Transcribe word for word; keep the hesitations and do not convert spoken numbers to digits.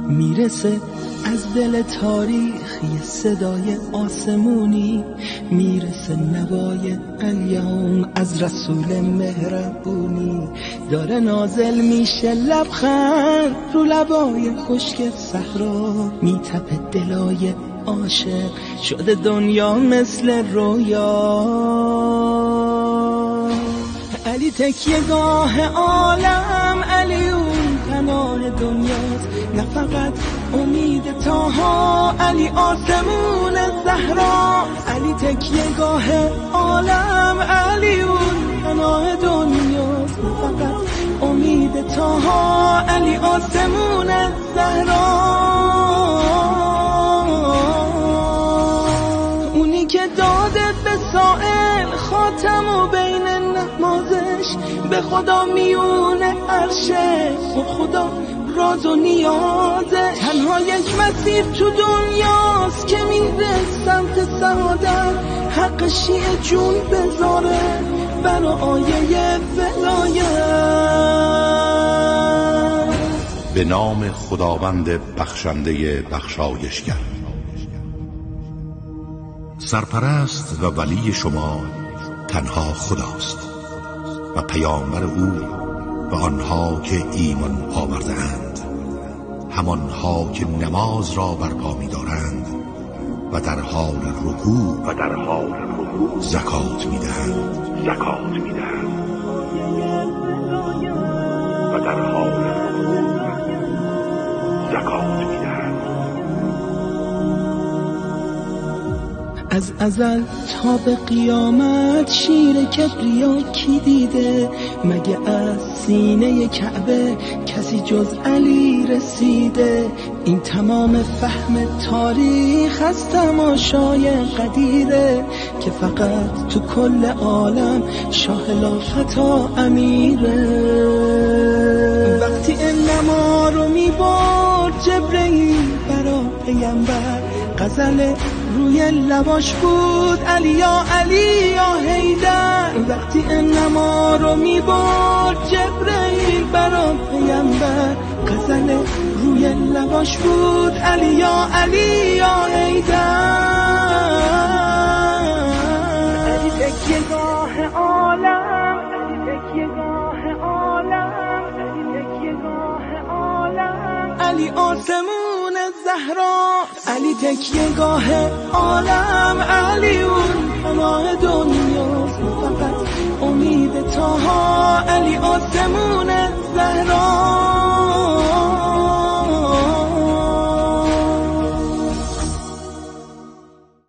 میرسه از دل تاریخ یه صدای آسمونی، میرسه نوای الیوم از رسول مهربونی، داره نازل میشه لبخند رو لبای خشک صحرا، میتپه دلای عاشق شده دنیا مثل رویا. علی تکیه گاه عالم، علی اون پناه دنیاست، نه فقط امید تاها، علی آسمون زهرا. علی تکیه گاه عالم، علی اون پناه دنیاست، نه فقط امید تاها، علی آسمون زهرا. اونی که داده به سائل خاتم و بین نمازش، به خدا میونه عرشه، خود خدا راز و نیازه. تنها یک مسیر تو دنیاست که میره سمت سعادت، حق شیعه جون بذاره برا آیه ولایت. به نام خداوند بخشنده بخشایشگر. سرپرست و ولی شما تنها خداست و پیامبر او و آنها که ایمان آورده اند، همانها که نماز را برپا می دارند و در حال رکوع و در حال رکوع زکات می دهند زکات می دهند و در حال رکوع زکات می دهند. از ازل تا به قیامت شیر کبریا کی دیده؟ مگه از سینه کعبه کسی جز علی رسیده؟ این تمام فهم تاریخ از تماشای قدیره که فقط تو کل عالم شاه لافتا امیره. وقتی انما رو میبرد جبرئیل برا پیامبر، غزل روی لباش بود علی یا علی یا حیدر. وقتی انما رو میبرد جبرئیل برا پیامبر، غزل روی لباش بود علی یا علی یا حیدر. علی تکیه گاه عالم، علی تکیه گاه عالم، علی تکیه گاه عالم، علی آسمون زهرا. علی تکیه گاه عالم، علی اون پناه دنیاست، فقط امید تاها، علی آسمون